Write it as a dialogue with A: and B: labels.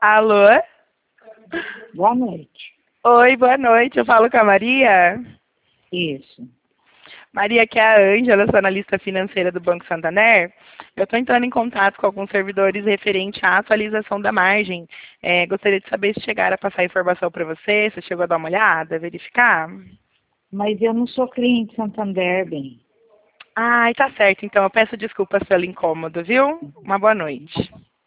A: Alô?
B: Boa noite.
A: Oi, boa noite. Eu falo com a Maria.
B: Isso.
A: Maria, aqui é a Ângela, sou analista financeira do Banco Santander. Eu estou entrando em contato com alguns servidores referente à atualização da margem. Gostaria de saber se chegaram a passar informação para você, se chegou a dar uma olhada, verificar.
B: Mas eu não sou cliente Santander, bem.
A: Ai, tá certo. Então, eu peço desculpas pelo incômodo, viu? Uma boa noite.